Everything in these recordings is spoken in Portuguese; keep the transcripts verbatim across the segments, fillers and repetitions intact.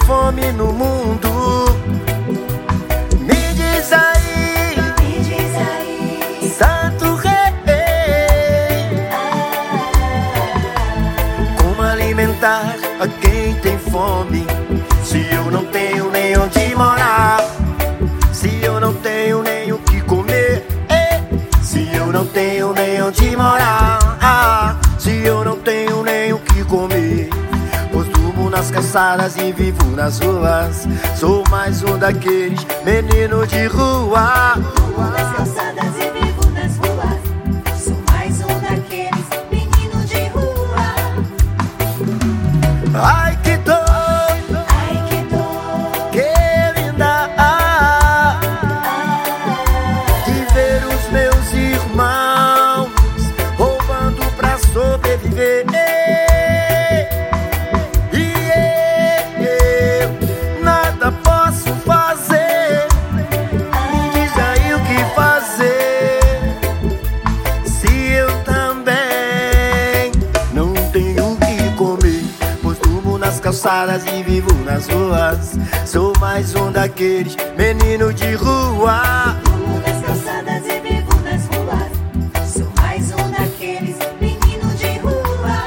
fome no mundo. Me diz aí, Me diz aí, Santo Rei, como alimentar a quem tem fome, se eu não tenho nem onde morar, se eu não tenho nem o que comer, eh? Se eu não tenho nem onde morar, ah, se eu não tenho nem o que comer, pois durmo nas calçadas e vivo nas ruas. Sou mais um daqueles meninos de rua. Durmo nas calçadas e vivo nas ruas. Sou mais um daqueles meninos de rua. Ai que dor, Ai que dor, que me dá de ver os meus irmãos roubando pra sobreviver. E eu nada posso fazer. Me diz aí o que fazer, se eu também não tenho o que comer, pois durmo nas calçadas e vivo nas ruas. Sou mais um daqueles meninos de rua. durmo nas calçadas e vivo nas ruas. Sou mais um daqueles meninos de rua.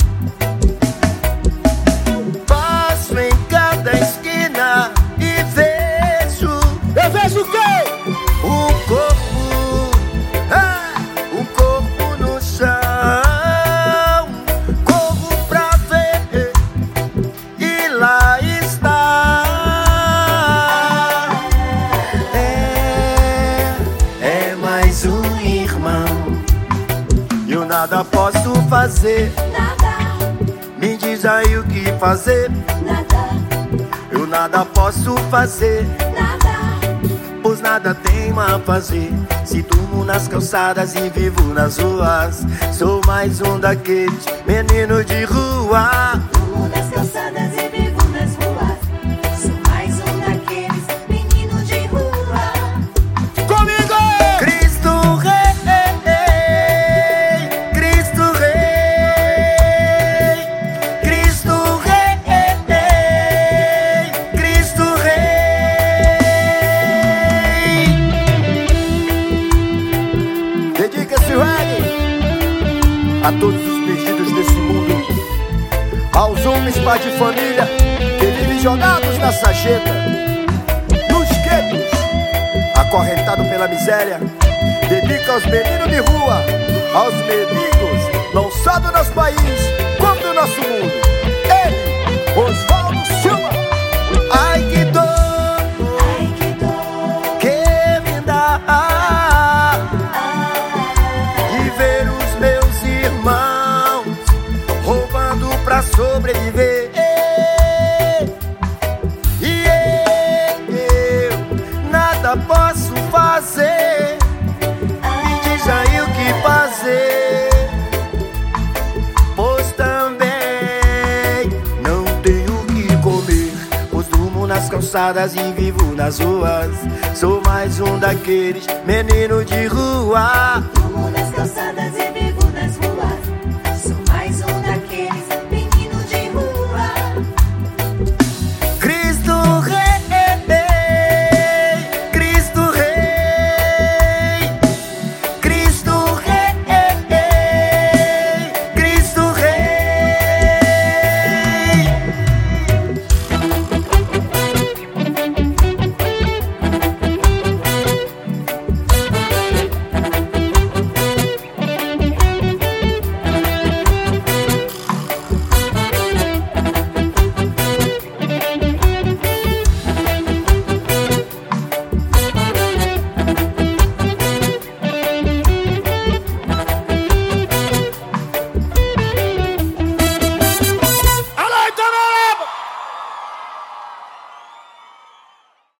Passo em cada esquina e vejo. Eu vejo o quê? Um corpo, ah, um corpo no chão. Corro pra ver e lá está. É, é mais um irmão. Eu nada posso fazer. Nada, Me diz aí o que fazer. nada, Eu nada posso fazer, nada. pois nada tenho a fazer. Se durmo nas calçadas e vivo nas ruas, sou mais um daqueles meninos de rua. Durmo nas calçadas e vivo nas ruas. Sou mais um daqueles meninos de rua. Comigo! Cristo Rei, Cristo Rei, Cristo Rei, Cristo Rei. Dedica esse reggae a todos os perdidos desse mundo, aos homens pais de família que vivem jogados na sarjeta, nos guetos, acorrentado pela miséria. Dedica aos meninos de rua, aos mendigos, não só do nosso país, como do nosso mundo. Ele, Oswaldo Silva. Ai que dor, Ai que dor, que me dá de ver os meus irmãos roubando pra sobreviver. E eu nada posso fazer. Me diz aí o que fazer, pois também não tenho o que comer, pois durmo nas calçadas e vivo nas ruas. Sou mais um daqueles meninos de rua. durmo nas